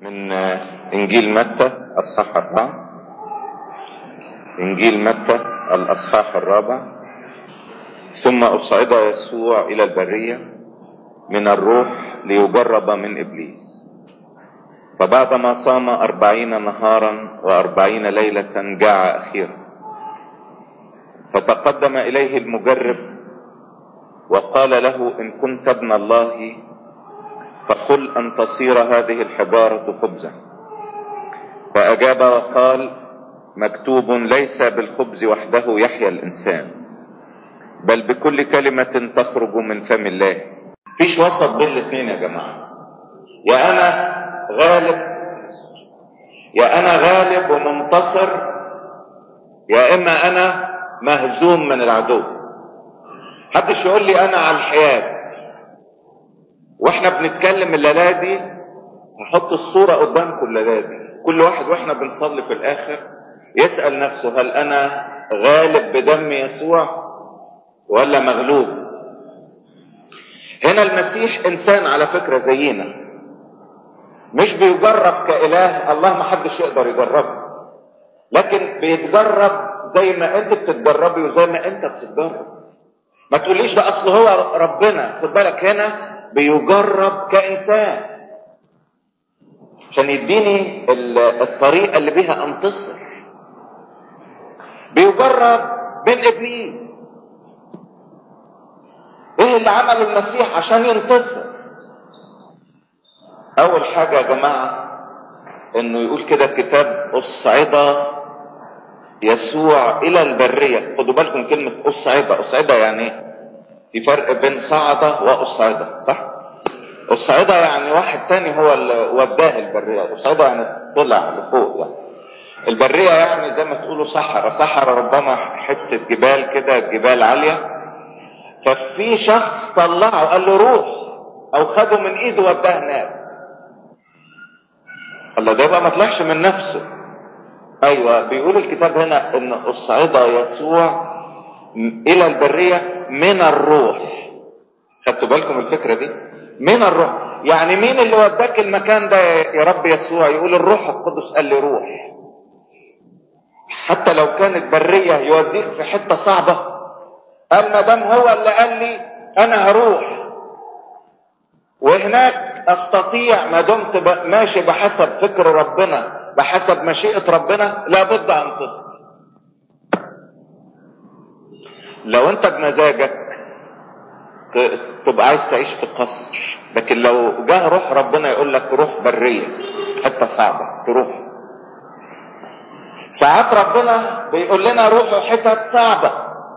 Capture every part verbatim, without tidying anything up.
من إنجيل متى الأصحاح الرابع. إنجيل متى الأصحاح الرابع. ثم أصعد يسوع إلى البرية من الروح ليجرب من إبليس، فبعدما صام أربعين نهارا وأربعين ليلة جاع أخيرا، فتقدم إليه المجرب وقال له: إن كنت ابن الله فقل أن تصير هذه الحجارة خبزا. فأجاب وقال: مكتوب: ليس بالخبز وحده يحيا الإنسان، بل بكل كلمة تخرج من فم الله. فيش وسط بين الاثنين يا جماعة. يا أنا غالب يا أنا غالب ومنتصر، يا إما أنا مهزوم من العدو. محدش يقول لي أنا على الحياة. واحنا بنتكلم الليلة دي هحط الصورة قدامكم الليلة دي، كل واحد واحنا بنصلي في الآخر يسأل نفسه: هل أنا غالب بدم يسوع ولا مغلوب؟ هنا المسيح إنسان على فكرة زينا، مش بيجرب كإله. الله ما حدش يقدر يجربه، لكن بيتجرب زي ما انت بتتجربي وزي ما انت بتتجرب. ما تقوليش ده اصل هو ربنا. خد بالك، هنا بيجرب كإنسان عشان يديني الطريقة اللي بيها انتصر. بيجرب بين إبليس. ايه اللي عمله المسيح عشان ينتصر؟ اول حاجة يا جماعة انه يقول كده الكتاب: اصعد يسوع الى البرية. خدوا بالكم كلمة اصعد. اصعد يعني في فرق بين صعد واصعد، صح؟ اصعد يعني واحد تاني هو اللي وداه البرية. اصعد يعني طلع لفوق يعني. البرية يعني زي ما تقولوا صحراء. صحراء ربما حتة جبال كده، جبال عالية، ففي شخص طلعه قال له روح، او خده من ايده وداه هناك. الله، ده يبقى ما طلعش من نفسه. ايوه، بيقول الكتاب هنا ان اصعد يسوع الى البرية من الروح. خدتوا بالكم الفكرة دي؟ من الروح. يعني مين اللي وداك المكان ده يا رب يسوع؟ يقول الروح القدس قال لي روح. حتى لو كانت برية يوديك في حتة صعبة، قال ما دام هو اللي قال لي انا هروح، وهناك استطيع ما دمت ماشي بحسب فكر ربنا، بحسب مشيئة ربنا، لابد انتصر. لو انت بمزاجك تبقى عايز تعيش في قصر، لكن لو جه روح ربنا يقول لك روح برية، حتة صعبة تروح. ساعات ربنا بيقول لنا روحوا حتت صعبة،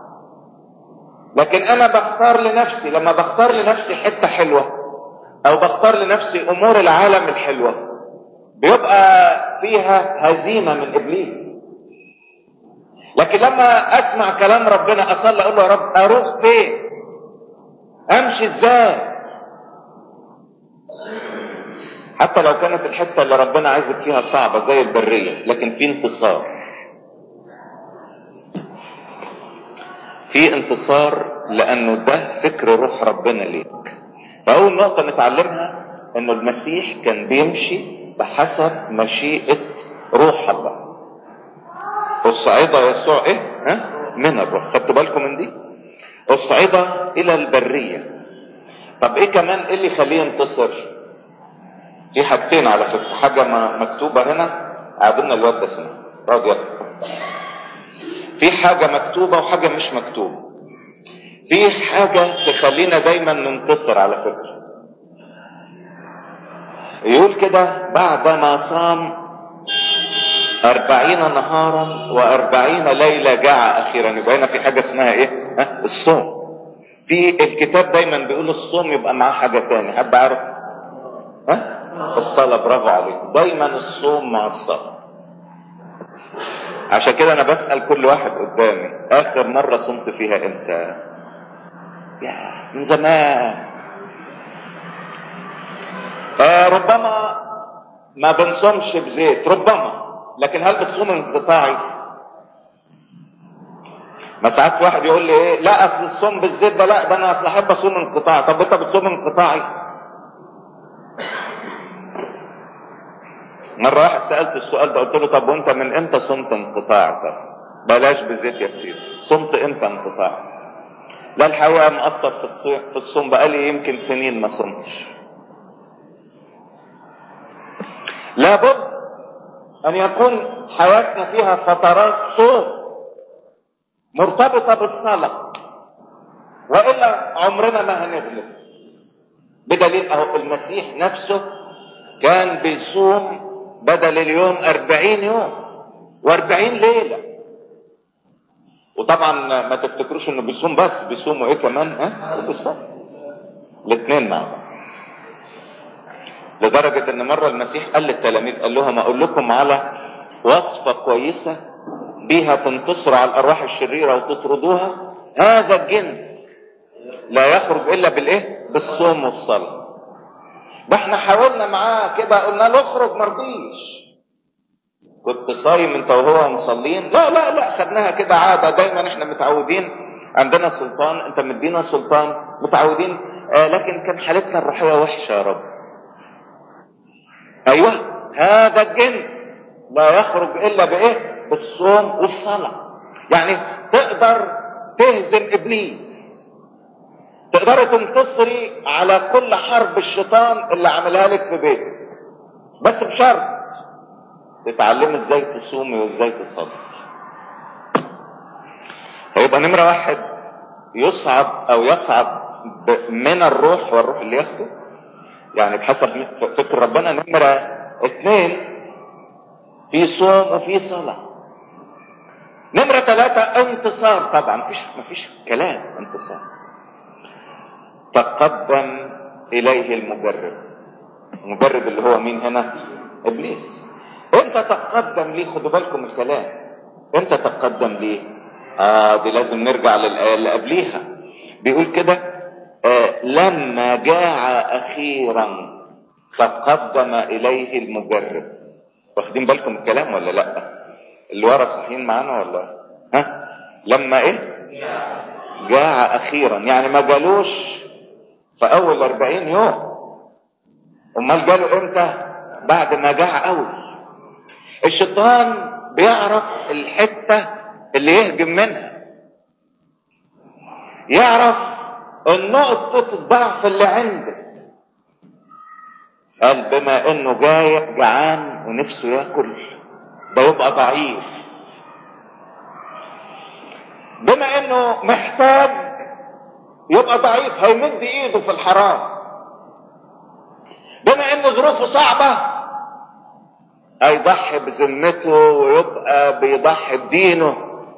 لكن انا بختار لنفسي. لما بختار لنفسي حتة حلوة او بختار لنفسي امور العالم الحلوة، بيبقى فيها هزيمة من ابليس. لكن لما اسمع كلام ربنا، اصلي اقول له: يا رب اروح فين؟ امشي ازاي؟ حتى لو كانت الحتة اللي ربنا عايزك فيها صعبة زي البرية، لكن في انتصار. في انتصار لانه ده فكر روح ربنا ليك. فاول نقطة نتعلمها انه المسيح كان بيمشي بحسب مشيئة روح الله. اصعد يسوع ايه؟ ها؟ من الروح. خدتوا بالكم من دي؟ اصعد الى البرية. طب ايه كمان ايه اللي يخليه ينتصر؟ في حاجتين على فكرة. حاجة ما مكتوبة هنا، قعدنا الواد ده سنة راضي. في حاجة مكتوبة وحاجة مش مكتوبة. في حاجة تخلينا دايما ننتصر على فكرة. يقول كده: بعدما صام أربعين نهارا وأربعين ليلة جاع أخيرا. يبقى هنا في حاجة اسمها إيه؟ ها؟ الصوم. في الكتاب دايما بيقول الصوم يبقى معاه حاجة تاني. حد عارف؟ ها؟ الصلاة. برافو عليك. دايما الصوم مع الصلاة. عشان كده أنا بسأل كل واحد قدامي: آخر مرة صمت فيها إمتى؟ يا من زمان. آه ربما ما بنصومش بزيت، ربما، لكن هل بتصوم انقطاعي؟ ما ساعات واحد يقول لي ايه: لا اصل الصوم بالزيت ده لا، ده انا اصل احب اصوم انقطاعي. طب انت بتصوم انقطاعي؟ مرة واحد سألت السؤال ده، قلت له طب وانت من امتى صمت انقطاع؟ طب بلاش بزيت يا سيدي، صمت امتى انقطاع؟ لا الحقيقة مقصر في الصوم، في الصوم بقالي يمكن سنين ما صمتش. لابد ان يكون حياتنا فيها فترات صوم مرتبطة بالصلاة، وإلا عمرنا ما هنغلب. بدليل اهو المسيح نفسه كان بيصوم بدل اليوم أربعين يوم وأربعين ليلة. وطبعا ما تفتكروش انه بيصوم بس، بيصوموا ايه كمان؟ ها وبيصوم الاثنين مع بعض. لدرجة ان مرة المسيح قال للتلاميذ، قال لهم اقول لكم على وصفة كويسة بيها تنتصروا على الارواح الشريرة وتطردوها، هذا الجنس لا يخرج الا بالايه؟ بالصوم والصلاة. ده احنا حاولنا معاه كده، قلنا له اخرج مرضيش. كنت صايم انت وهو مصلين؟ لا لا لا، خدناها كده عادة، دايما احنا متعودين، عندنا سلطان، انت مدينا سلطان، متعودين. آه لكن كان حالتنا الروحية وحشة يا رب. ايوه، هذا الجنس لا يخرج الا بايه؟ بالصوم والصلاة. يعني تقدر تهزم ابليس، تقدر تنتصري على كل حرب الشيطان اللي عملها لك في بيتك، بس بشرط تتعلمي ازاي تصومي وازاي تصلي. هيبقى نمرة واحد يصعد او يصعد من الروح، والروح اللي ياخده يعني بحسب فكر ربنا. نمرة اتنين في صوم وفي صلاة. نمرة ثلاثة انتصار. طبعا مفيش مفيش كلام، انتصار. تقدم اليه المجرب. المجرب اللي هو مين هنا؟ ابليس. انت تقدم ليه؟ خدوا بالكم الكلام، انت تقدم ليه؟ اه دي لازم نرجع للآية اللي قبليها. بيقول كده آه لما جاع اخيرا تقدم اليه المجرب. واخدين بالكم الكلام ولا لا؟ اللي ورا صحيين معانا ولا ها؟ لما ايه؟ جاع اخيرا، يعني ما جالوش في اول أربعين يوم، امال جاله امتى؟ بعد ما جاع قوي. الشيطان بيعرف الحتة اللي يهجم منها، يعرف النقطة الضعف اللي عندك. قال بما انه جاي جعان ونفسه ياكل، ده يبقى ضعيف. بما انه محتاج يبقى ضعيف، هيمد ايده في الحرام. بما ان ظروفه صعبة هيضحي بذمته ويبقى بيضحي بدينه.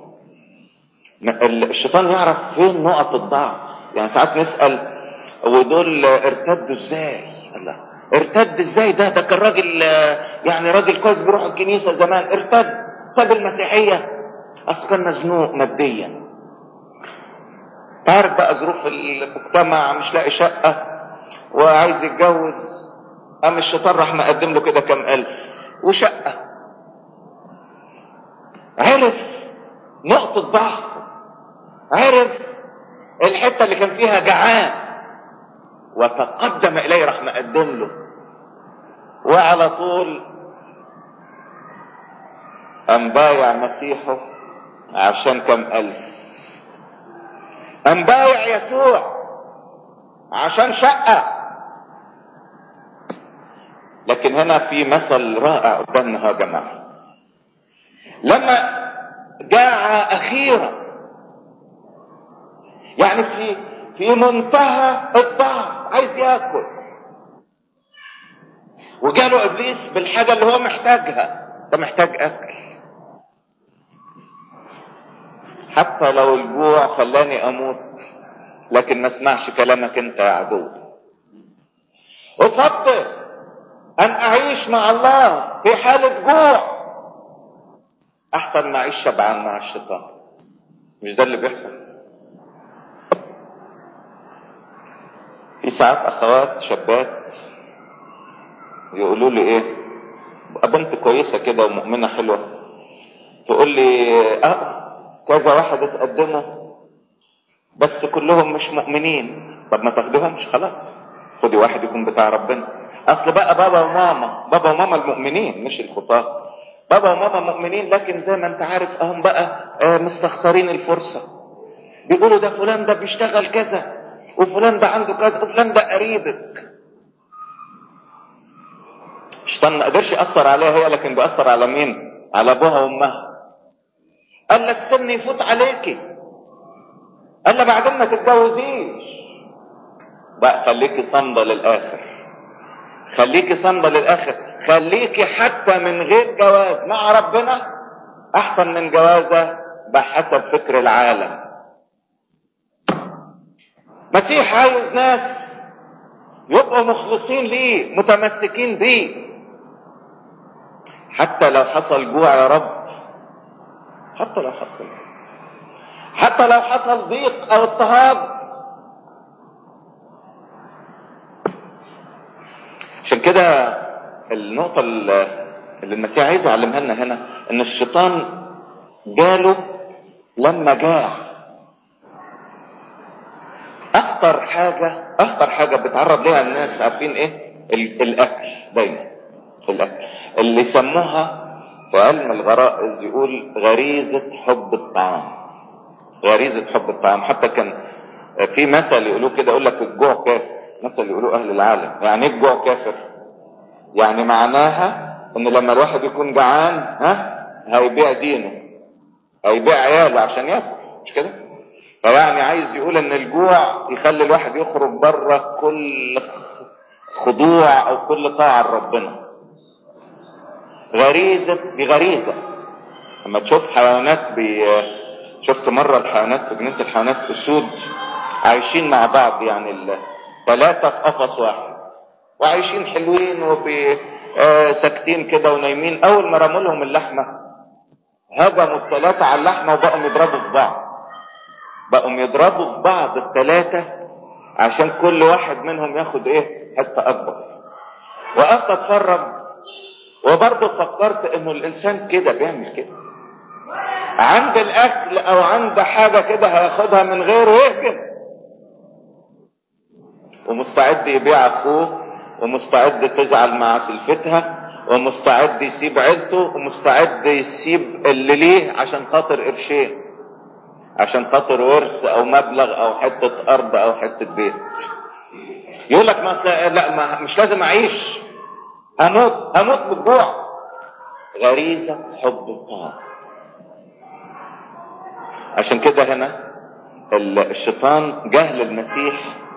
الشيطان يعرف فين نقط الضعف. يعني ساعات نسأل ودول ارتدوا ازاي؟ الله، ارتد ازاي؟ ده ده كان راجل يعني راجل كويس بيروح الكنيسة زمان، ارتد ساب المسيحية اصل كان مزنوق ماديا. تعرف بقى ظروف المجتمع، مش لاقي شقة وعايز يتجوز، قام الشيطان راح مقدم له كده كام الف وشقة. عرف نقطة ضعفه، عرف الحتة اللي كان فيها جعان، وتقدم اليه، راح مقدم له. وعلى طول قام بايع مسيحه عشان كام الف، قام بايع يسوع عشان شقة. لكن هنا في مثل رائع قدامنا يا جماعة. لما جاع اخيرا، يعني في في منتهى الضعف، عايز ياكل، وجاله ابليس بالحاجة اللي هو محتاجها. ده محتاج اكل. حتى لو الجوع خلاني اموت، لكن ما اسمعش كلامك انت يا عدو. افضل ان اعيش مع الله في حالة جوع احسن ما اعيش شبعان مع الشيطان. مش ده اللي بيحصل؟ في ساعات اخوات شابات يقولوا لي ايه، بنت كويسة كده ومؤمنة حلوة، تقول لي اه كذا واحد اتقدموا بس كلهم مش مؤمنين. طب ما تاخدوهمش خلاص، خدي واحد يكون بتاع ربنا. اصل بقى بابا وماما، بابا وماما المؤمنين مش الخطاة، بابا وماما مؤمنين، لكن زي ما انت عارف اهم بقى مستخسرين الفرصة، بيقولوا ده فلان ده بيشتغل كذا، وفلان ده عنده كذا، وفلان ده قريبك. الشيطان ما قدرش يأثر عليها هي، لكن بيأثر على مين؟ على ابوها وامها. قال لها السن يفوت عليكي، قال لها بعدين ما تتجوزيش بقى، خليكي صامدة للآخر، خليكي صامدة للآخر، خليكي حتى من غير جواز مع ربنا أحسن من جوازة بحسب فكر العالم. مسيح عايز ناس يبقوا مخلصين ليه، متمسكين بيه، حتى لو حصل جوع يا رب، حتى لو حصل حتى لو حصل ضيق أو اضطهاد. عشان كده النقطة اللي المسيح عايز يعلمها لنا هنا، ان الشيطان جاله لما جاع. اخطر حاجة اخطر حاجة بتعرض ليها الناس عارفين ايه؟ الاكل. دايما الاكل اللي يسموها في علم الغرائز يقول غريزة حب الطعام، غريزة حب الطعام. حتى كان في مثل يقولوه كده، يقول لك الجوع كافر، مثل يقولوه اهل العالم. يعني ايه الجوع كافر؟ يعني معناها ان لما الواحد يكون جعان ها هيبيع دينه، هيبيع عياله عشان ياكل، مش كده؟ فيعني عايز يقول ان الجوع يخلي الواحد يخرج بره كل خضوع او كل طاعة لربنا. غريزة بغريزة. لما تشوف حيوانات بي شفت مرة الحيوانات في جنينة الحيوانات اسود عايشين مع بعض، يعني الثلاثة في قفص واحد وعايشين حلوين وفي آه ساكتين كده ونايمين. اول ما رموا لهم اللحمة هجموا الثلاثة على اللحمة وبقوا يضربوا في بعض، بقوا يضربوا في بعض الثلاثة عشان كل واحد منهم ياخد ايه حتة اكبر. وقفت اتفرج وبرضه فكرت انه الانسان كده بيعمل كده، عند الاكل او عند حاجة كده هياخدها من غيره يهجم، ومستعد يبيع اخوه، ومستعد تزعل مع سلفتها، ومستعد يسيب عيلته، ومستعد يسيب اللي ليه عشان خاطر قرشين، عشان خاطر ورث او مبلغ او حتة ارض او حتة بيت. يقول لك ما لا ما مش لازم اعيش، هموت هموت بالجوع. غريزة حب الطعام. عشان كده هنا الشيطان جهل المسيح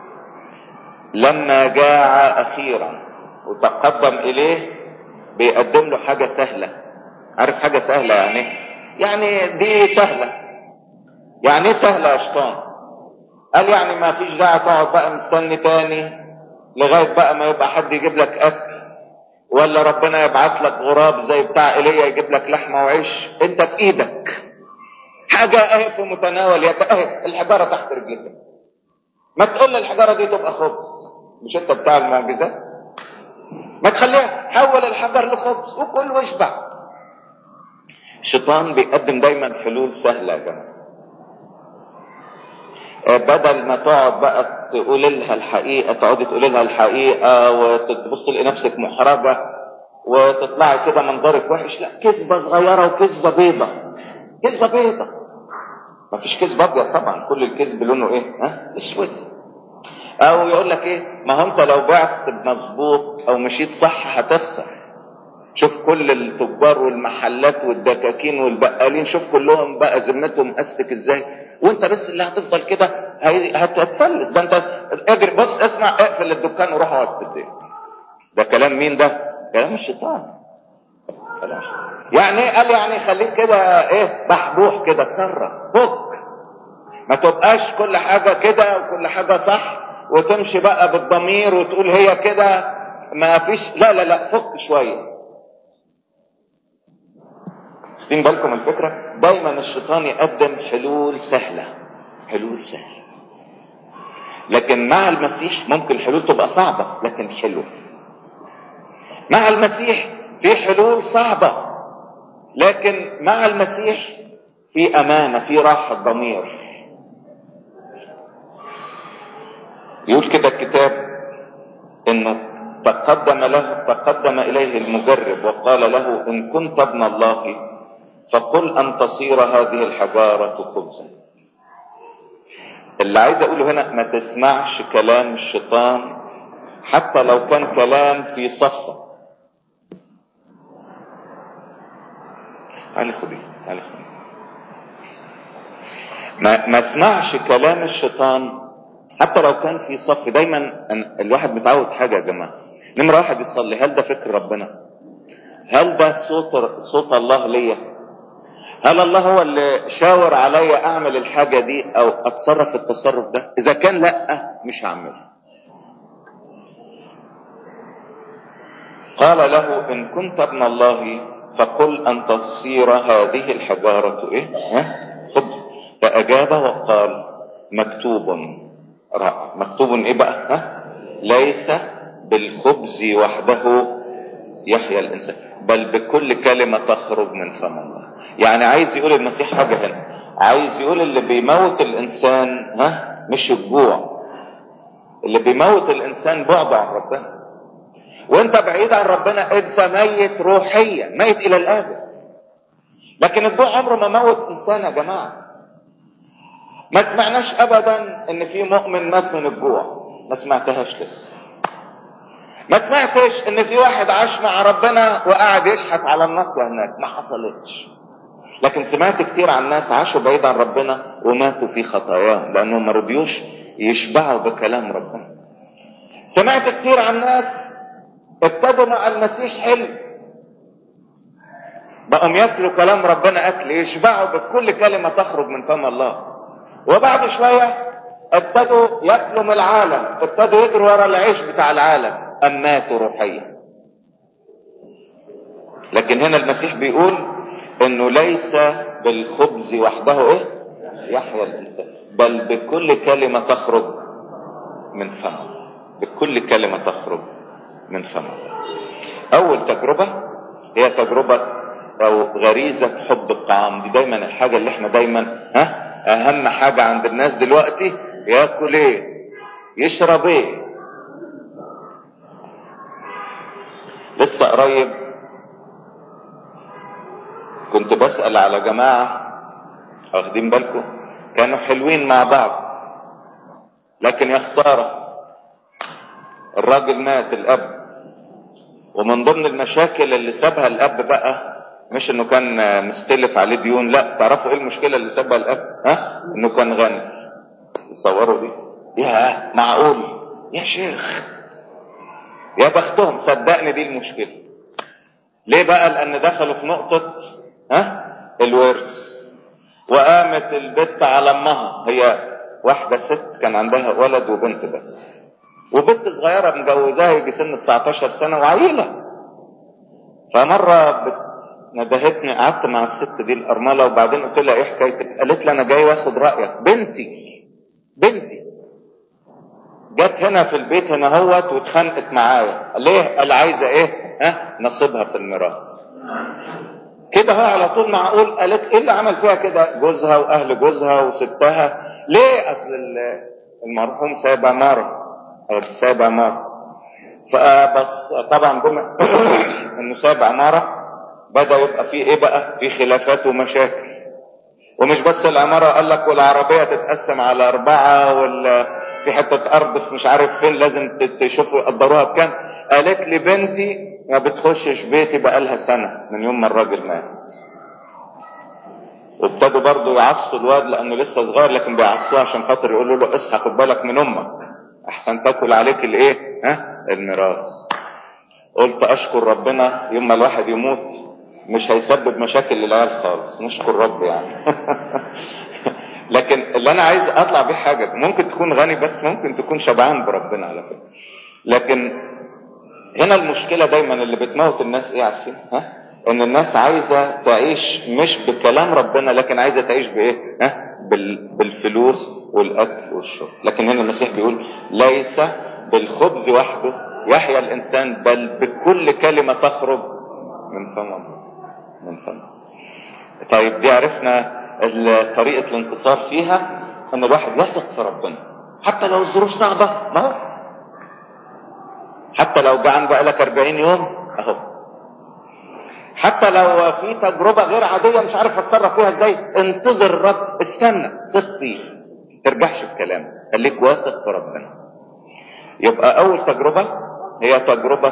لما جاع اخيرا وتقدم اليه بيقدم له حاجة سهلة. عارف حاجة سهلة يعني يعني دي سهلة. يعني ايه سهلة يا شيطان؟ قال يعني ما فيش داعي تقعد بقى مستني تاني لغاية بقى ما يبقى حد يجيب لك اكل، ولا ربنا يبعت لك غراب زي بتاع ايليا يجيب لك لحمة وعيش. انت في ايدك حاجة اهي في متناول يدك، اهي الحجارة تحت رجلك، ما تقول لي الحجارة دي تبقى خبز. مش انت بتاع المعجزات؟ ما تخليها حول الحجر لخبز وكل واشبع. الشيطان بيقدم دايما حلول سهلة يا جماعة، بدل ما تقعد بقى تقول لها الحقيقة، تقعدي تقول لها الحقيقة وتبص لنفسك محرجة وتطلعي كده منظرك وحش. لا، كذبة صغيرة وكذبة بيضة، كذبة بيضة. ما فيش كذب ابيض طبعا، كل الكذب لونه ايه؟ ها اسود. او يقول لك ايه، ما هو انت لو بعت مظبوط او مشيت صح هتخسر. شوف كل التجار والمحلات والدكاكين والبقالين، شوف كلهم بقى ذمتهم استك ازاي، وانت بس اللي هتفضل كده هتتفلس. ده انت اجري بص اسمع اقفل الدكان وروح اقعد في البيت. ده كلام مين ده؟ كلام الشيطان. كلام الشيطان. يعني ايه؟ قال يعني خليك كده ايه بحبوح كده، تصرف فك، ما تبقاش كل حاجة كده وكل حاجة صح وتمشي بقى بالضمير وتقول هي كده ما فيش. لا لا لا، فك شوية. خدين بالكم الفكرة؟ دايما الشيطان يقدم حلول سهلة، حلول سهلة. لكن مع المسيح ممكن الحلول تبقى صعبة لكن حلوة. مع المسيح في حلول صعبة، لكن مع المسيح في أمانة، في راحة ضمير. يقول كده الكتاب انه تقدم له تقدم اليه المجرب وقال له ان كنت ابن الله فقل ان تصير هذه الحجارة خبزا. اللي عايز اقوله هنا ما تسمعش كلام الشيطان حتى لو كان كلام في صفة. تعالي خدي تعالي خدي ما ما اسمعش كلام الشيطان حتى لو كان في صف. دايما الواحد متعود حاجة يا جماعة، نمرة واحد يصلي، هل ده فكر ربنا؟ هل ده صوت صوت الله ليا؟ هل الله هو اللي شاور عليا اعمل الحاجة دي او اتصرف التصرف ده؟ اذا كان لا مش هعمله. قال له ان كنت ابن الله فقل ان تصير هذه الحجارة ايه ها خبز. فاجاب وقال مكتوب رأى. مكتوب ايه بقى؟ ها ليس بالخبز وحده يحيى الانسان بل بكل كلمة تخرج من فم الله. يعني عايز يقول المسيح حاجة هنا، عايز يقول اللي بيموت الانسان ها مش الجوع، اللي بيموت الانسان بعد عن ربنا. وانت بعيد عن ربنا انت ميت روحيا، ميت الى الابد. لكن الجوع عمره ما موت انسان يا جماعة. ما سمعناش ابدا ان في مؤمن مات من الجوع، ما سمعتهاش لسه. ما سمعتش ان في واحد عاش مع ربنا وقاعد يشحت على الناس هناك، ما حصلتش. لكن سمعت كتير عن ناس عاشوا بعيد عن ربنا وماتوا في خطاياهم لانهم ما رضيوش يشبعوا بكلام ربنا. سمعت كتير عن ناس ابتدوا مع المسيح حلو، بقوا ياكلوا كلام ربنا اكل يشبعوا بكل كلمة تخرج من فم الله، وبعد شوية ابتدوا ياكلوا من العالم، ابتدوا يجروا ورا العيش بتاع العالم، ام ماتوا روحيا. لكن هنا المسيح بيقول انه ليس بالخبز وحده ايه يحيى الانسان بل بكل كلمة تخرج من فمه. بكل كلمة تخرج من فمه. اول تجربة هي تجربة او غريزة حب الطعام. دي دايما الحاجة اللي احنا دايما ها اهم حاجة عند الناس دلوقتي، ياكل ايه يشرب ايه. لسه قريب كنت بسأل على جماعة واخدين بالكم كانوا حلوين مع بعض، لكن يا خسارة الراجل مات الاب. ومن ضمن المشاكل اللي سابها الاب بقى مش انه كان مستلف عليه ديون، لا، تعرفوا ايه المشكلة اللي سابها الاب؟ ها انه كان غني. تصوروا دي؟ يا معقول يا شيخ، يا بختهم. صدقني دي المشكلة. ليه بقى؟ لان دخلوا في نقطة ها الورث. وقامت البت على امها، هي واحدة ست كان عندها ولد وبنت بس، وبنت صغيرة مجوزاها يجي سن تسعتاشر سنة وعيلة. فمرة بت ندهتني، قعدت مع الست دي الارملة وبعدين قلت لها ايه حكايتك؟ قالت لي انا جاي واخد رأيك. بنتي بنتي جت هنا في البيت هنا هوت واتخانقت معايا. ليه؟ قال عايزة ايه؟ ها نصيبها في الميراث. كده هو على طول معقول؟ قالت ايه اللي عمل فيها كده؟ جوزها واهل جوزها وستها. ليه؟ اصل المرحوم سايب عمارة سايب عمارة. فبس طبعا بما انه سايب عمارة بدأ يبقى فيه ايه بقى؟ في خلافات ومشاكل. ومش بس العمارة، قال لك والعربية تتقسم على اربعة، وال في حتة ارض في مش عارف فين لازم تشوفوا يقدروها بكام. قالت لي بنتي ما بتخشش بيتي بقالها سنة من يوم ما الراجل مات. وابتدوا برضو يعصوا الواد لانه لسه صغير، لكن بيعصوه عشان خاطر يقولوا له اصحى خد بالك من امك احسن تاكل عليك الايه ها الميراث. قلت اشكر ربنا يوم ما الواحد يموت مش هيسبب مشاكل للعيال خالص، نشكر رب يعني. لكن اللي انا عايز اطلع بيه حاجة، ممكن تكون غني بس ممكن تكون شبعان بربنا على فكرة. لكن هنا المشكلة دايما اللي بتموت الناس ايه عارفين؟ ها ان الناس عايزة تعيش مش بكلام ربنا، لكن عايزة تعيش بايه؟ ها بالفلوس والاكل والشرب. لكن هنا المسيح بيقول ليس بالخبز وحده يحيى الانسان بل بكل كلمة تخرج من فم من فم. طيب دي عرفنا طريقة الانتصار فيها، ان الواحد يثق في ربنا حتى لو الظروف صعبة. ما حتى لو جعان بقالك أربعين يوم اهو. حتى لو في تجربة غير عادية مش عارف اتصرف فيها ازاي، انتظر الرب، استنى، ثق فيه، ترجعش في كلامك، خليك واثق في ربنا. يبقى اول تجربة هي تجربة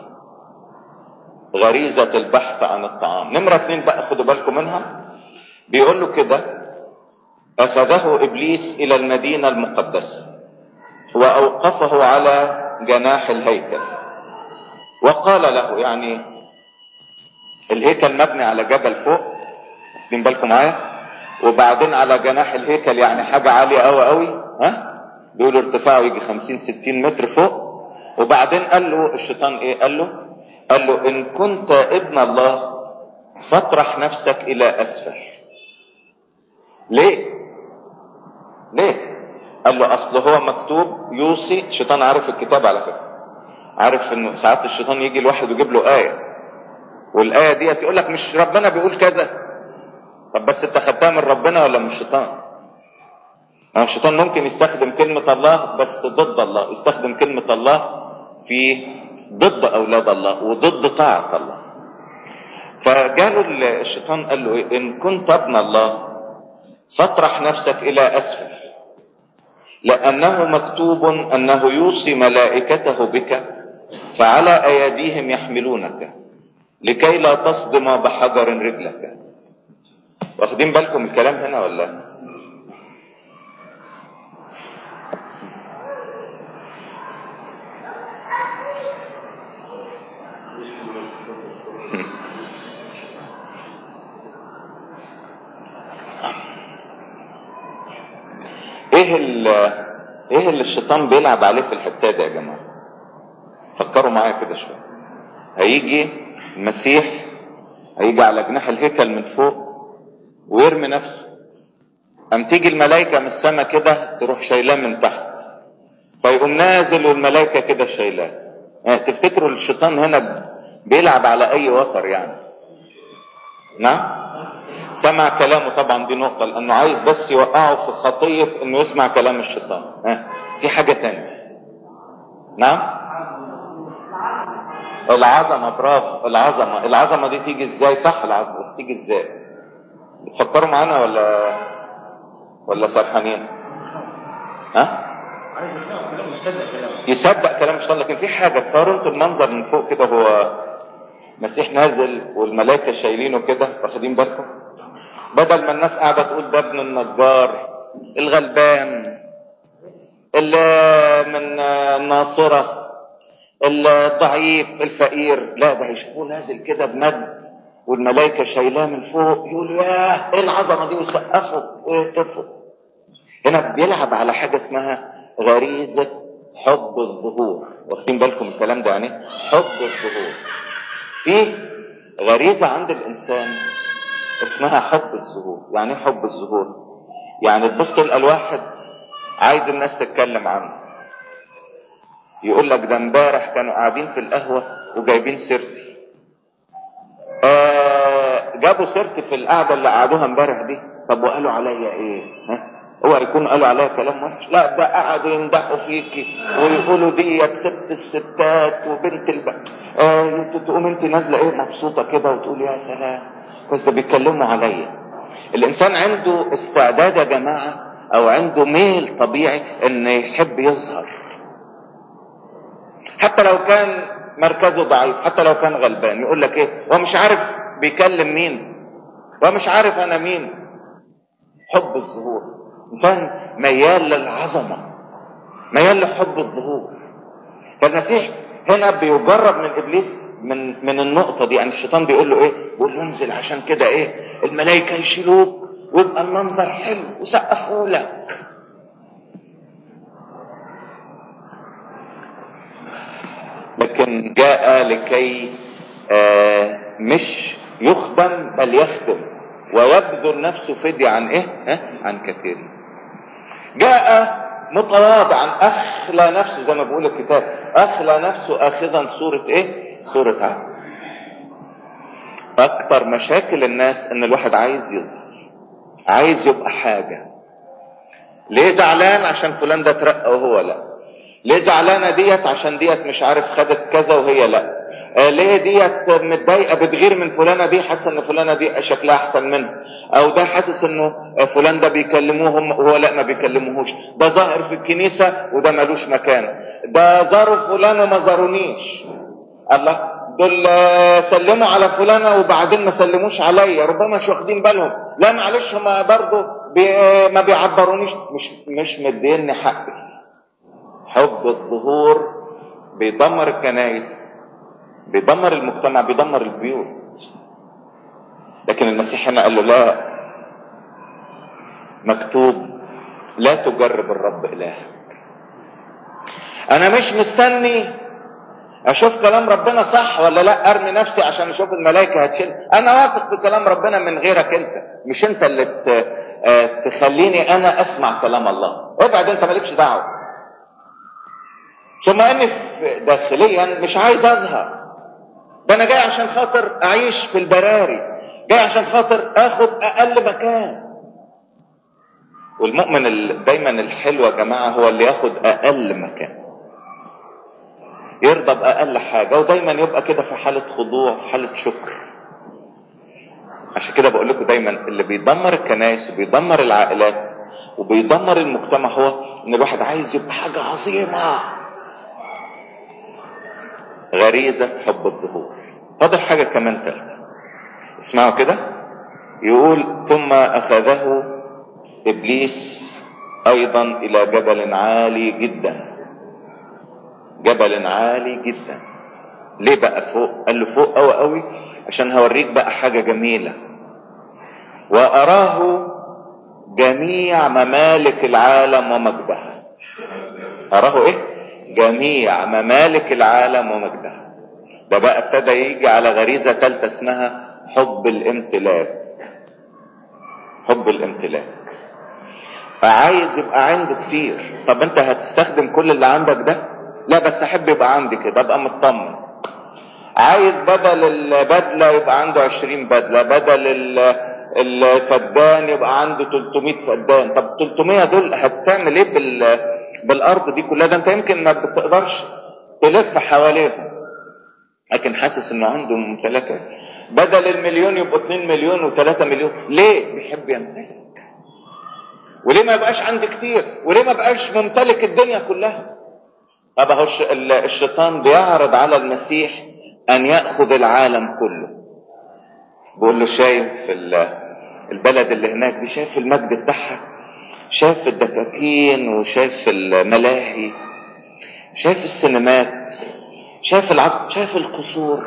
غريزة البحث عن الطعام. نمرة اتنين بقى خدوا بالكم منها، بيقول له كده: اخذه ابليس الى المدينة المقدسة واوقفه على جناح الهيكل وقال له، يعني الهيكل مبني على جبل فوق، واخدين بالكم معايا، وبعدين على جناح الهيكل يعني حاجة عالية قوي قوي، ها بيقولوا ارتفاعه يجي خمسين ستين متر فوق. وبعدين قال له الشيطان ايه؟ قال له قال له ان كنت ابن الله فاطرح نفسك الى اسفل. ليه ليه قال له اصل هو مكتوب يوصي. الشيطان عارف الكتاب على فكرة، عارف انه ساعات الشيطان يجي الواحد ويجيب له آية، والآية دي يقول لك مش ربنا بيقول كذا. طب بس انت خدتها من ربنا ولا من الشيطان؟ الشيطان ممكن يستخدم كلمة الله بس ضد الله، يستخدم كلمة الله في ضد أولاد الله وضد طاعة الله. فقالوا الشيطان قال له إيه؟ إن كنت ابن الله فاطرح نفسك إلى أسفل، لأنه مكتوب أنه يوصي ملائكته بك فعلى أيديهم يحملونك لكي لا تصدم بحجر رجلك. واخدين بالكم الكلام هنا ولا؟ ايه اللي ايه اللي الشيطان بيلعب عليه في الحته دي يا جماعه؟ فكروا معايا كده شويه. هيجي المسيح هيجي على جناح الهيكل من فوق ويرمي نفسه، قام تيجي الملائكه من السماء كده تروح شايلاه من تحت، فيقوم نازل والملائكه كده شايلاه. يعني تفتكروا الشيطان هنا بيلعب على اي وتر يعني؟ نعم، سمع كلامه طبعا، دي نقطة، لأنه عايز بس يوقعه في خطية إنه يسمع كلام الشيطان. ها في حاجة تانية؟ نعم، العظمة. برافو، العظمة. العظمة دي تيجي ازاي؟ صح، العظمة بس تيجي ازاي؟ بتفكروا معانا ولا ولا سرحانين؟ ها؟ يصدق كلام الشيطان. لكن في حاجة، تصوروا انتوا المنظر من فوق كده، هو مسيح نازل والملائكة شايلينه كده، واخدين بالكم؟ بدل ما الناس قاعدة تقول ده ابن النجار الغلبان اللي من الناصرة الضعيف الفقير، لا ده هيشوفوه نازل كده بمجد والملائكة شايلاه من فوق، يقولوا ياه ايه العظمة دي، ويسقفوا ويهتفوا. هنا بيلعب على حاجة اسمها غريزة حب الظهور. واخدين بالكم الكلام ده؟ يعني حب الظهور. في غريزة عند الإنسان اسمها حب الظهور. يعني ايه حب الظهور؟ يعني تبص تلقى الواحد عايز الناس تتكلم عنه، يقول لك ده امبارح كانوا قاعدين في القهوة وجايبين سيرتي. آه جابوا سيرتي في القعدة اللي قعدوها امبارح دي، طب وقالوا عليا ايه؟ ها؟ هو يكونوا قالوا عليا كلام وحش؟ لا، ده قعدوا يمدحوا فيكي ويقولوا ديت ست الستات وبنت البنت. آه تقوم انت نازله ايه مبسوطه كده وتقول يا سلام بس ده بيتكلموا عليا. الانسان عنده استعداد يا جماعه، او عنده ميل طبيعي ان يحب يظهر، حتى لو كان مركزه ضعيف، حتى لو كان غلبان. يقول لك ايه؟ هو مش عارف بيكلم مين، هو مش عارف انا مين. حب الظهور. انسان ميال للعظمه، ميال لحب الظهور. فالمسيح هنا بيجرب من ابليس من من النقطه دي. يعني الشيطان بيقول له ايه؟ بيقول له انزل عشان كده ايه الملائكه يشيلوك ويبقى المنظر حلو وسقفوا لك. لكن جاء لكي آه مش يخدم بل يخدم ويبذل نفسه فدية عن ايه؟ ها؟ عن كثير. جاء متواضعا، اخلى نفسه زي ما بيقول الكتاب، اخلى نفسه اخذا صورة ايه؟ صورة عبد. اكتر مشاكل الناس ان الواحد عايز يظهر، عايز يبقى حاجة. ليه زعلان؟ عشان فلان ده ترقى وهو لا. ليه زعلانة ديت عشان ديت مش عارف خدت كذا وهي لا. آه ليه ديت متضايقة بتغير من فلانة دي، حاسة ان فلانة دي شكلها احسن منها، او ده حاسس انه فلان ده بيكلموهم وهو لا ما بيكلموهوش، ده ظاهر في الكنيسة وده ملوش مكان، ده زاروا فلان وما زارونيش، الله دول سلموا على فلانة وبعدين ما سلموش عليا، ربما مش واخدين بالهم، لا معلش هما برضه بي ما بيعبرونيش، مش مش مديني حقي. حب الظهور بيدمر الكنائس، بيدمر المجتمع، بيدمر البيوت. لكن المسيح هنا قال له لا، مكتوب لا تجرب الرب إلهك. انا مش مستني اشوف كلام ربنا صح ولا لا، ارمي نفسي عشان اشوف الملائكة هتشيل، انا واثق في كلام ربنا من غيرك انت، مش انت اللي تخليني انا اسمع كلام الله، ابعد انت مالكش دعوة. ثم اني داخليا مش عايز اظهر، ده انا جاي عشان خاطر اعيش في البراري، جاي عشان خاطر اخد اقل مكان. والمؤمن دايما الحلو يا جماعة هو اللي ياخد اقل مكان، يرضى باقل حاجة، ودايما يبقى كده في حالة خضوع، في حالة شكر. عشان كده بقول لكم دايما اللي بيدمر الكنائس وبيدمر العائلات وبيدمر المجتمع هو ان الواحد عايز يبقى حاجة عظيمة، غريزة حب الظهور. فاضل حاجة كمان ثالثة، اسمعوا كده، يقول ثم اخذه ابليس ايضا الى جبل عالي جدا. جبل عالي جدا ليه بقى فوق؟ قال له فوق قوي قوي عشان هوريك بقى حاجة جميلة. واراه جميع ممالك العالم ومجدها. اراه ايه؟ جميع ممالك العالم ومجدها. ده بقى ابتدى يجي على غريزة ثالثة اسمها حب الامتلاك. حب الامتلاك، فعايز يبقى عنده كتير. طب انت هتستخدم كل اللي عندك ده؟ لا بس احب يبقى عندي كده ابقى مطمن. عايز بدل البدلة يبقى عنده عشرين بدلة، بدل الفدان يبقى عنده تلتمية فدان. طب تلتمية دول هتعمل ايه بال بالارض دي كلها؟ ده انت يمكن ما بتقدرش تلف حواليهم، لكن حاسس انه عنده ممتلكات. بدل المليون يبقى اتنين مليون وثلاثة مليون. ليه؟ بيحب يمتلك. وليه ما يبقاش عندي كتير؟ وليه ما بقاش ممتلك الدنيا كلها؟ طب اهو الشيطان بيعرض على المسيح ان ياخذ العالم كله. بيقول له شايف البلد اللي هناك دي، شايف المجد بتاعها، شايف الدكاكين وشايف الملاهي، شايف السينمات، شايف العصر، شايف القصور.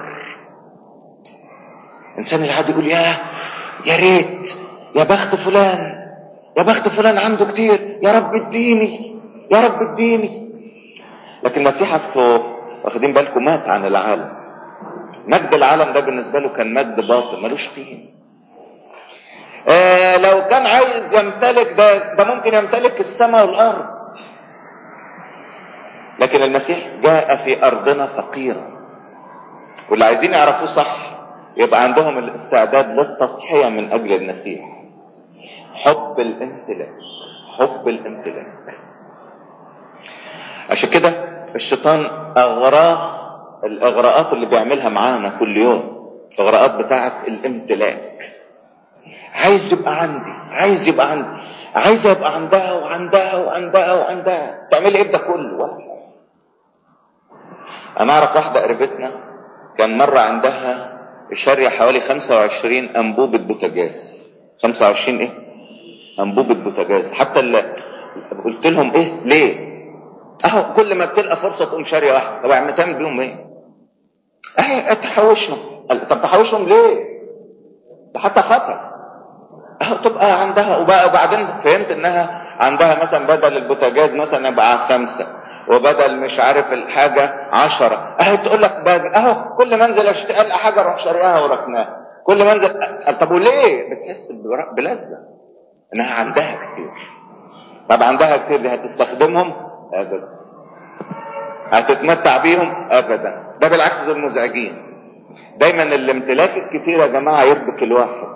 انسان العادي يقول يا يا ريت، يا بخت فلان، يا بخت فلان عنده كتير، يا رب اديني، يا رب اديني. لكن المسيح اصله واخدين بالكم مات عن العالم. مجد العالم ده بالنسبه له كان مجد باطل ملوش قيمه. آه لو كان عايز يمتلك ده ده ممكن يمتلك السماء والارض. لكن المسيح جاء في ارضنا فقيرا. واللي عايزين يعرفوه صح يبقى عندهم الاستعداد للتضحيه من اجل المسيح. حب الامتلاك، حب الامتلاك. عشان كده الشيطان اغراه الاغراءات اللي بيعملها معانا كل يوم، الاغراءات بتاعه الامتلاك. عايز يبقى عندي، عايز يبقى عندي، عايز يبقى عندها وعندها وعندها وعندها. تعملي ايه ده كله؟ ولا انا اعرف واحده قريبتنا كان مره عندها شاريه حوالي خمسة وعشرين انبوبه بوتاجاز. خمسة وعشرين ايه؟ انبوبه بوتاجاز. حتى اللي قلت لهم ايه ليه؟ اهو كل ما بتلقى فرصه تقوم شاريه واحده. طب عم تعمل بيهم ايه؟ اهي تحوشهم. طب تحوشهم ليه؟ ده حتى خطر. اهو تبقى عندها. وبعدين فهمت انها عندها مثلا بدل البوتاجاز مثلا يبقى خمسه، وبدل مش عارف الحاجه عشرة. اهي تقول لك اهو كل ما انزل اشتري القى حاجه اروح شاريها وركناها. كل ما انزل. طب وليه؟ بتحس بلذه انها عندها كتير. طب عندها كتير دي هتستخدمهم؟ ابدا. هتتمتع بيهم؟ ابدا. ده بالعكس دول مزعجين. دايما الامتلاك الكتير يا جماعه يربك الواحد.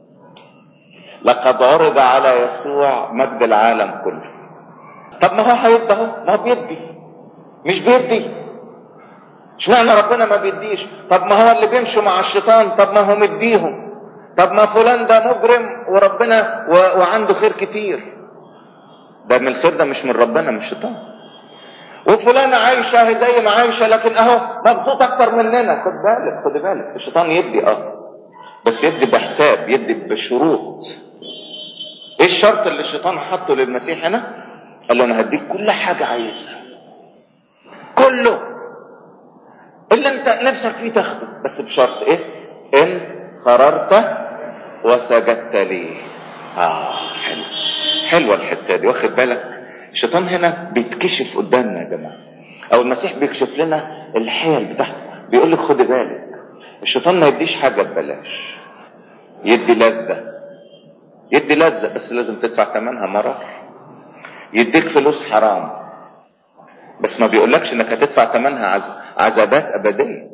لقد عرض على يسوع مجد العالم كله. طب ما هو هيدي اهو، ما هو بيدي. مش بيدي. اشمعنى ربنا ما بيديش؟ طب ما هو اللي بيمشوا مع الشيطان، طب ما هو مديهم. طب ما فلان ده مجرم وربنا و... وعنده خير كتير. ده من الخير ده مش من ربنا، من الشيطان. وفلانة عايشة زي ما عايشة لكن اهو مبسوط اكتر مننا. خد بالك خد بالك الشيطان يدي اه بس يدي بحساب، يدي بشروط. ايه الشرط اللي الشيطان حطه للمسيح هنا؟ قال له انا هديك كل حاجة عايزها، كله اللي انت نفسك فيه تاخده، بس بشرط ايه؟ ان قررت وسجدت لي. اه حلو، حلوة الحتة دي. واخد بالك الشيطان هنا بيتكشف قدامنا يا جماعة، او المسيح بيكشف لنا الحيل بتاعته. بيقول لك خد بالك الشيطان ما يديش حاجة ببلاش، يدي لذة، يدي لذة بس لازم تدفع ثمنها مرار. يديك فلوس حرام بس ما بيقولكش انك هتدفع ثمنها عز... عذابات ابدية.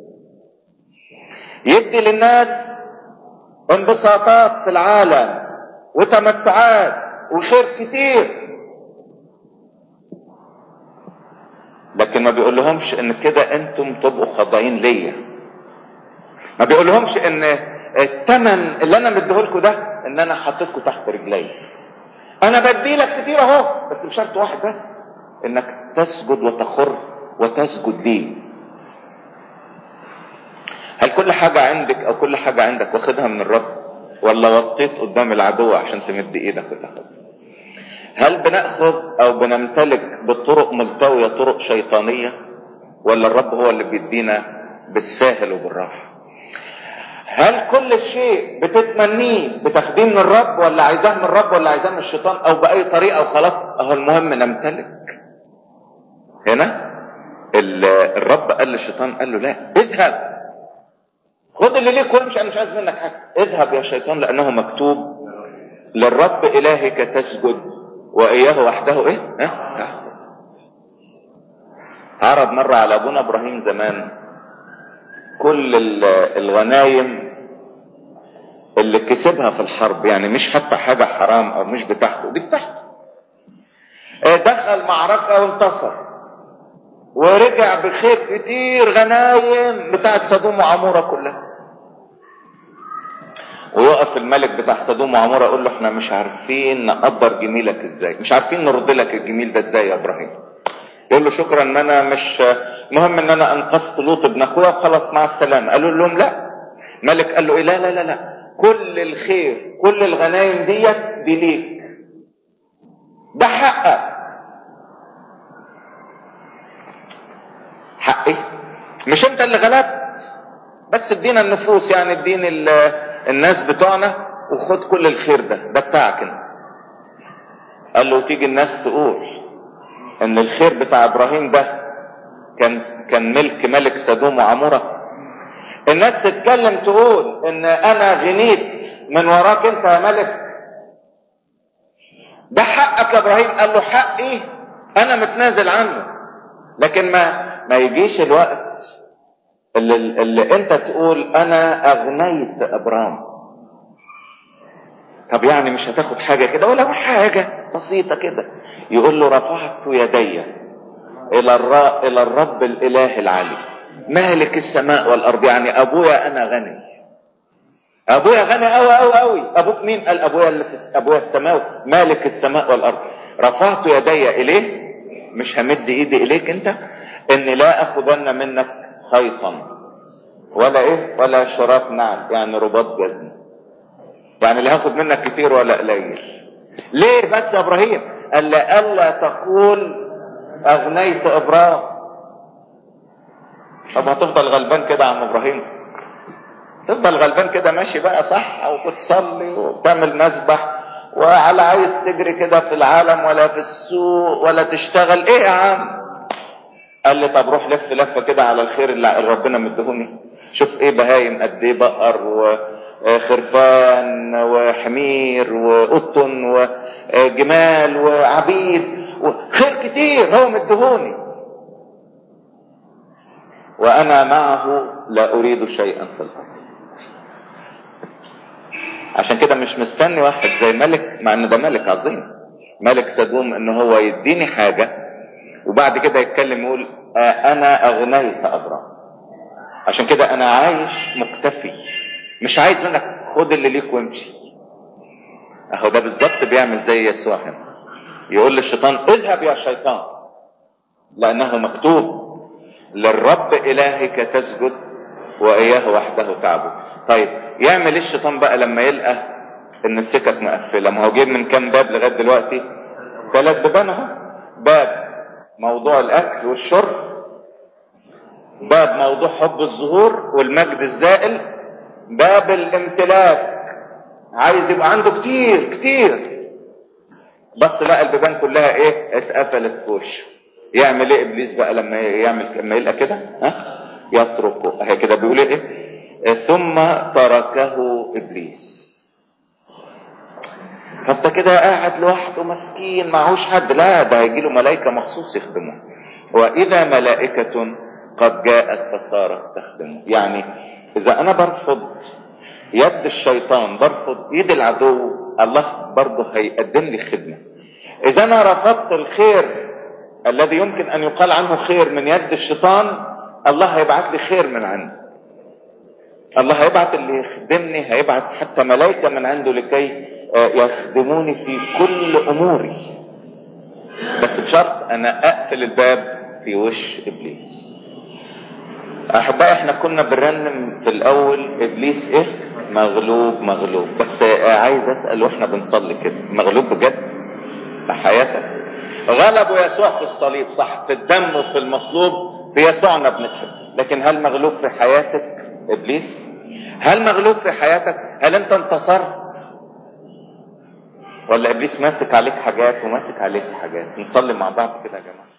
يدي للناس انبساطات في العالم وتمتعات وخير كتير، لكن ما بيقول لهمش ان كده انتم تبقوا خاضعين ليا. ما بيقول لهمش ان الثمن اللي انا مديهولكوا ده ان انا حطيتكوا تحت رجلي. انا بديلك كتير اهو بس بشرط واحد بس، انك تسجد وتخر وتسجد لي. هل كل حاجة عندك او كل حاجة عندك واخدها من الرب، ولا وطيت قدام العدو عشان تمد ايدك وتاخد؟ هل بناخذ او بنمتلك بطرق ملتوية، طرق شيطانية، ولا الرب هو اللي بيدينا بالساهل وبالراحة؟ هل كل شيء بتتمنيه بتاخديه من الرب، ولا عايزاه من الرب، ولا عايزاه من الشيطان، او باي طريقة وخلاص؟ اهو المهم نمتلك. هنا الرب قال للشيطان، قال له لا، اذهب خد اللي ليك وامشي، انا مش عايز منك حاجة. اذهب يا شيطان لانه مكتوب للرب الهك تسجد واياه وحده ايه اه عرض مرة على ابونا ابراهيم زمان كل الغنايم اللي كسبها في الحرب، يعني مش حتى حاجة حرام او مش بتاعته، دي بتاعته. دخل معركة وانتصر ورجع بخير كتير، غنايم بتاعت سدوم وعمورة كلها. ويقف الملك بتاع سدوم وعمورة يقول له احنا مش عارفين نقدر جميلك ازاي، مش عارفين نرد لك الجميل ده ازاي يا ابراهيم. يقول له شكرا ان انا مش مهم ان انا انقذت لوط ابن اخويا وخلاص مع السلامه. قالوا لهم لا. ملك قال له ايه؟ لا لا لا لا، كل الخير كل الغنايم ديت دي ليك، ده حقك. حقي؟ مش انت اللي غلبت، بس ادينا النفوس، يعني اديني الناس بتوعنا وخد كل الخير ده، ده بتاعك انت. قال له تيجي الناس تقول ان الخير بتاع ابراهيم ده كان كان ملك ملك سدوم وعمورة، الناس تتكلم تقول ان انا غنيت من وراك انت يا ملك، ده حقك يا ابراهيم. قال له حقي انا متنازل عنه، لكن ما ما يجيش الوقت اللي, اللي انت تقول انا اغنيت ابرام. طب يعني مش هتاخد حاجة كده ولا حاجة بسيطة كده؟ يقول له رفعت يدي الى الرب الى الرب الاله العلي مالك السماء والارض. يعني ابويا انا غني، ابويا غني قوي قوي قوي. ابوك مين؟ قال ابويا اللي في ابويا السماوي مالك السماء والارض. رفعت يدي اليه، مش همد ايدي اليك انت، اني لا اخذن منك خيطا ولا ايه ولا شراك نعل، يعني رباط جزم، يعني لا هاخد منك كتير ولا قليل. ليه بس يا ابراهيم؟ قال الا تقول اغنيت ابرام. طب هتفضل غلبان كده يا عم ابراهيم؟ تفضل غلبان كده ماشي بقى صح، او بتصلي وبتعمل مسبح وعلى عايز تجري كده في العالم ولا في السوق ولا تشتغل ايه يا عم؟ قال لي طب روح لف لفه كده على الخير اللي ربنا مديهوني، شوف ايه بهايم قد ايه، بقر وخرفان وحمير وقطن وجمال وعبيد وخير كتير هو مديهوني، وانا معه لا اريد شيئا في الارض. عشان كده مش مستني واحد زي ملك، مع ان ده ملك عظيم، ملك سدوم، ان هو يديني حاجة وبعد كده يتكلم يقول آه انا اغنيت ابرام، عشان كده انا عايش مكتفي، مش عايز منك، خد اللي ليك وامشي. اهو ده بالظبط بيعمل زي يسوع هنا، يقول للشيطان اذهب يا شيطان، لانه مكتوب للرب الهك تسجد واياه وحده تعبد. طيب يعمل ايه الشيطان بقى لما يلقى ان السكك مقفله؟ ما هو جيب من كام باب لغايه دلوقتي؟ ثلاث بيبان اهو. باب موضوع الاكل والشرب، باب موضوع حب الظهور والمجد الزائل، باب الامتلاك، عايز يبقى عنده كتير كتير، بس لا البيبان كلها ايه؟ اتقفلت في وشه. يعمل ايه ابليس بقى لما يعمل لما يلقى كده؟ ها؟ يتركه. اهي كده بيقول ايه؟ ثم تركه ابليس. فانت كده قاعد لوحده مسكين معهوش حد، لا ده هيجي له ملائكه مخصوص يخدمه. واذا ملائكه قد جاءت فصارت تخدمه. يعني اذا انا برفض يد الشيطان، برفض يد العدو، الله برضه هيقدم لي خدمه. اذا انا رفضت الخير الذي يمكن ان يقال عنه خير من يد الشيطان، الله هيبعت لي خير من عنده. الله هيبعت اللي يخدمني، هيبعت حتى ملائكه من عنده لكي يخدموني في كل اموري، بس بشرط انا اقفل الباب في وش ابليس. احبائي احنا كنا بنرنم في الاول ابليس ايه؟ مغلوب مغلوب. بس عايز اسال واحنا بنصلي كده، مغلوب بجد في حياتك؟ غلبوا يسوع في الصليب صح، في الدم وفي المصلوب، في يسوعنا بنكسب، لكن هل مغلوب في حياتك ابليس؟ هل مغلوب في حياتك؟ هل انت انتصرت ولا ابليس ماسك عليك حاجات وماسك عليك حاجات؟ نصلي مع بعض كده يا جماعه.